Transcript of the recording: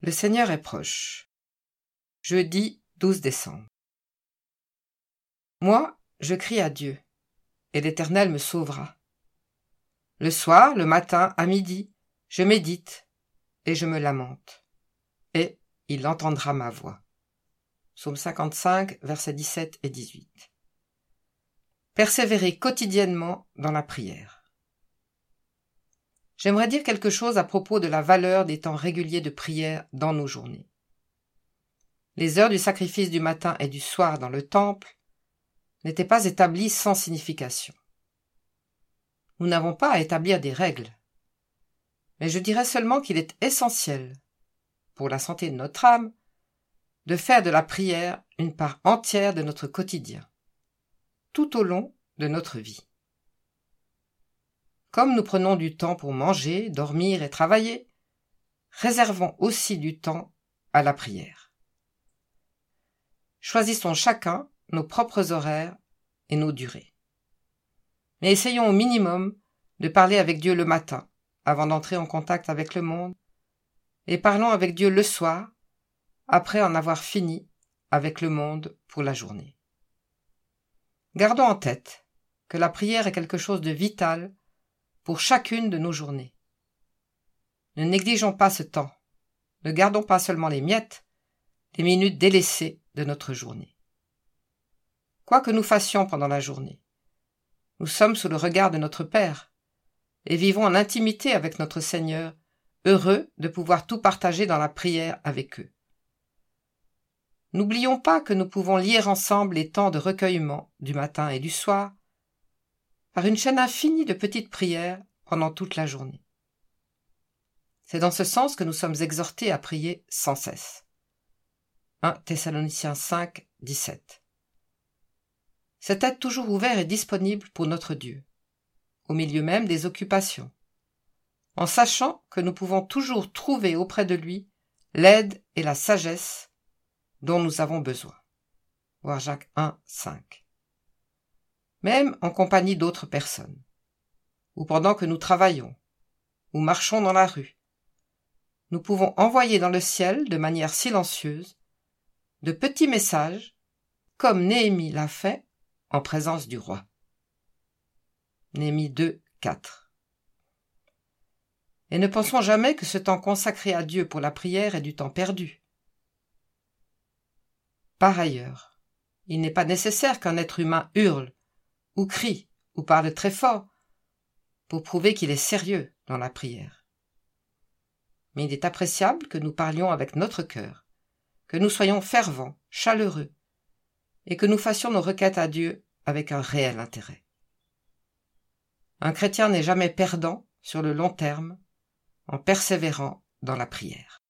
Le Seigneur est proche. Jeudi 12 décembre. Moi, je crie à Dieu, et l'Éternel me sauvera. Le soir, le matin, à midi, je médite, et je me lamente. Et il entendra ma voix. Psaume 55, versets 17 et 18. Persévérer quotidiennement dans la prière. J'aimerais dire quelque chose à propos de la valeur des temps réguliers de prière dans nos journées. Les heures du sacrifice du matin et du soir dans le temple n'étaient pas établies sans signification. Nous n'avons pas à établir des règles, mais je dirais seulement qu'il est essentiel, pour la santé de notre âme, de faire de la prière une part entière de notre quotidien, tout au long de notre vie. Comme nous prenons du temps pour manger, dormir et travailler, réservons aussi du temps à la prière. Choisissons chacun nos propres horaires et nos durées. Mais essayons au minimum de parler avec Dieu le matin, avant d'entrer en contact avec le monde, et parlons avec Dieu le soir, après en avoir fini avec le monde pour la journée. Gardons en tête que la prière est quelque chose de vital pour chacune de nos journées. Ne négligeons pas ce temps. Ne gardons pas seulement les miettes, les minutes délaissées de notre journée. Quoi que nous fassions pendant la journée, nous sommes sous le regard de notre Père et vivons en intimité avec notre Seigneur, heureux de pouvoir tout partager dans la prière avec eux. N'oublions pas que nous pouvons lier ensemble les temps de recueillement du matin et du soir par une chaîne infinie de petites prières pendant toute la journée. C'est dans ce sens que nous sommes exhortés à prier sans cesse. 1 Thessaloniciens 5, 17. C'est être toujours ouvert et disponible pour notre Dieu, au milieu même des occupations, en sachant que nous pouvons toujours trouver auprès de lui l'aide et la sagesse dont nous avons besoin. Voir Jacques 1, 5. Même en compagnie d'autres personnes, ou pendant que nous travaillons, ou marchons dans la rue, nous pouvons envoyer dans le ciel de manière silencieuse de petits messages, comme Néhémie l'a fait en présence du roi. Néhémie 2, 4. Et ne pensons jamais que ce temps consacré à Dieu pour la prière est du temps perdu. Par ailleurs, il n'est pas nécessaire qu'un être humain hurle, ou crie, ou parle très fort, pour prouver qu'il est sérieux dans la prière. Mais il est appréciable que nous parlions avec notre cœur, que nous soyons fervents, chaleureux, et que nous fassions nos requêtes à Dieu avec un réel intérêt. Un chrétien n'est jamais perdant sur le long terme en persévérant dans la prière.